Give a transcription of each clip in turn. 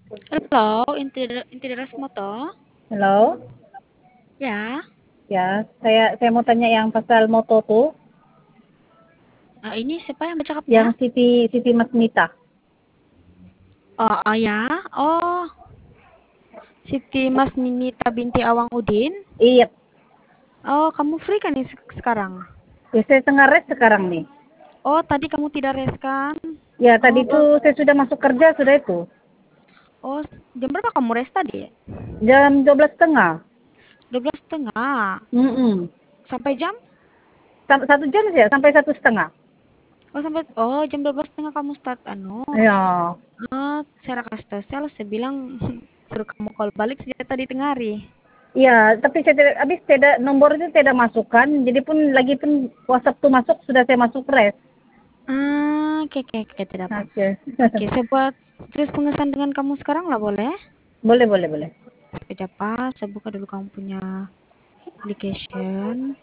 Halo, inti deras moto. Halo, Ya, ya, saya mau tanya yang pasal moto tuh, ini siapa yang bercakapnya? yang Siti Masmita. Oh, ya. Oh, Siti Mas Ninita binti Awang Udin. Iya, Oh, kamu free kan nih sekarang? ya, saya tengah rest sekarang nih. Oh, tadi kamu tidak res kan? Ya, tadi Oh, tuh saya sudah masuk kerja sudah itu. oh, jam berapa kamu res tadi? Jam 12.30. 12.30. Mm-mm. Sampai jam? 1 jam saja, sampai 1.30. Oh, jam 12.30 kamu start Ya, saya kasih tahu saya bilang suruh kamu call balik sejak tadi tengah hari. iya, tapi saya tidak, habis tidak nomor itu tidak masukkan, jadi pun lagi pun WhatsApp tuh masuk sudah saya masuk rest. Oke, oke, oke, tidak apa. Oke. Oke, saya buat terus pengesahan dengan kamu sekarang lah boleh? Boleh, boleh, boleh. Sepeda pas, saya buka dulu kamu punya application.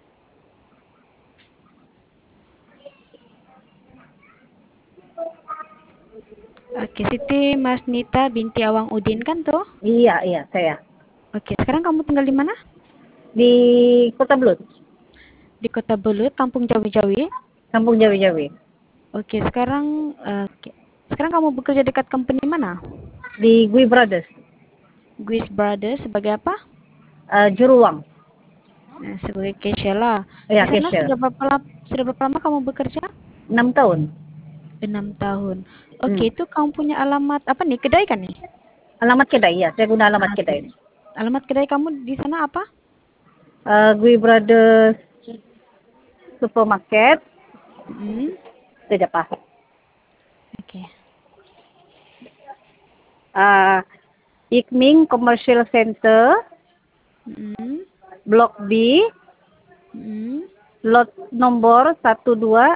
Oke, Siti Mas Nita binti Awang Udin kan tuh? Iya, iya, saya. Oke, sekarang kamu tinggal di mana? Di Kota Blut, Di Kota Belut, Kampung Jawi-Jawi. Kampung Jawi-Jawi. Oke, sekarang kamu bekerja dekat company mana? Di Gui Brothers, Guis Brothers sebagai apa? Juruwang. Nah, sebagai cashier lah. Di Ya, sana cashier. sudah berapa lama kamu bekerja? 6 tahun. 6 tahun. Oke, Hmm. itu kamu punya alamat apa nih? Kedai kan nih? Alamat kedai, ya. Saya guna alamat Oke. kedai. Alamat kedai kamu di sana apa? Gui Brothers Supermarket. Hmm, Tidak apa. oke. Uh, Ikming Commercial Center, Hmm, Blok B, hmm. lot nomor 12.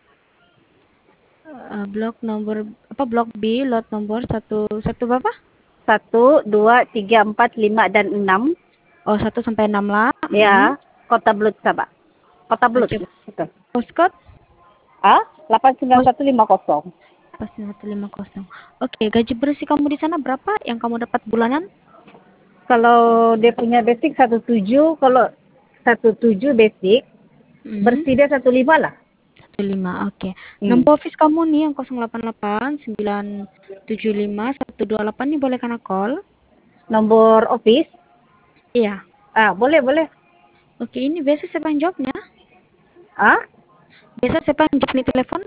Blok nomor apa? Blok B, lot nomor satu satu berapa? 1, 2, 3, 4, 5, dan 6. Oh, 1 sampai 6 lah. Hmm. Ya, Kota Blut, Sabah. Kota Blut. Oke. Betul. Postcode 89150. 150. Oke, gaji bersih kamu di sana berapa yang kamu dapat bulanan? Kalau dia punya basic 17, kalau 17 basic, Hmm. bersih dia 15 lah. 15. Oke. Hmm. Nomor office kamu nih yang 088 975 128 nih boleh kena call? Nomor office. Iya. Boleh, boleh. Oke, ini biasa siapa yang jawabnya? Ah, Biasa siapa yang jawab nih telepon?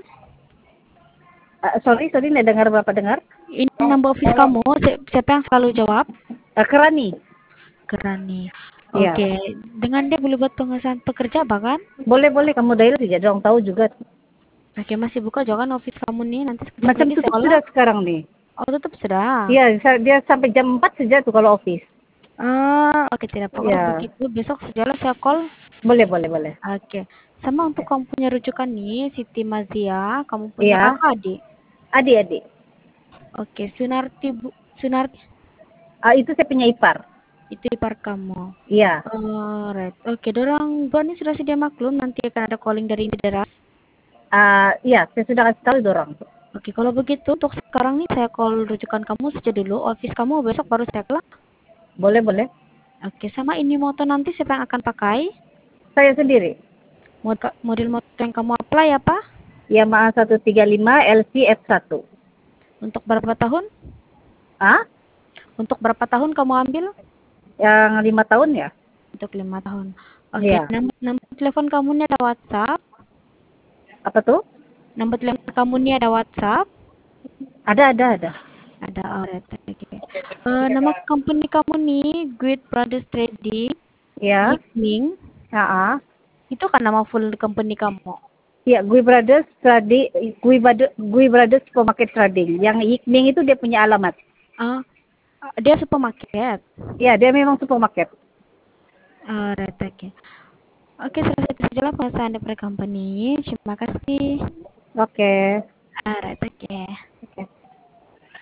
sorry, nggak dengar, berapa dengar? Ini nomor office kamu, siapa yang selalu jawab? Kerani. Kerani. Iya. Oke, dengan dia boleh buat pengesahan pekerja bahkan? Boleh, boleh. Kamu dial saja, dong tahu juga. Oke, masih buka jangan office kamu nih, nanti sekejap Macam lagi saya tutup olah. sudah sekarang nih. Oh, tutup sudah. Iya, dia sampai jam 4 saja tuh kalau office. Oke, tidak apa. Kalau Iya. begitu besok sajalah saya call. Boleh, boleh, boleh. Oke. Sama untuk kamu punya rujukan nih, Siti Mazia, kamu punya Iya. kakak adik? Adik-adik. Oke, Sunarti Itu saya punya ipar. itu ipar kamu. Iya. Right. Oke, dorang dua ini sudah sedia maklum, nanti akan ada calling dari ini daerah. Iya, saya sudah kasih tahu dorang. Oke, kalau begitu untuk sekarang nih saya call rujukan kamu saja dulu. Office kamu besok baru saya call. Boleh, boleh. Oke, sama ini moto nanti siapa yang akan pakai? Saya sendiri. Model moto yang kamu apply apa? Yamaha 135 LC F1. Untuk berapa tahun? Ah, Untuk berapa tahun kamu ambil? yang 5 tahun ya? Untuk 5 tahun. Oke, Iya. nomor telepon kamu ini ada WhatsApp. Apa tuh? Nomor telepon kamu ini ada WhatsApp. Ada. Ada alright. Oke. Nama company kamu nih, Great Brothers Trading, Ya. Yikming. Ah. Itu kan nama full company kamu. Ya, Gui Brothers Trading, Gui Brothers Supermarket Trading. Yang Yikming itu dia punya alamat. Ah, dia supermarket. Ya, dia memang supermarket. Alright, oke. Oke, selesai itu sajalah pengesahan dari company. Terima kasih. Oke. Alright, oke.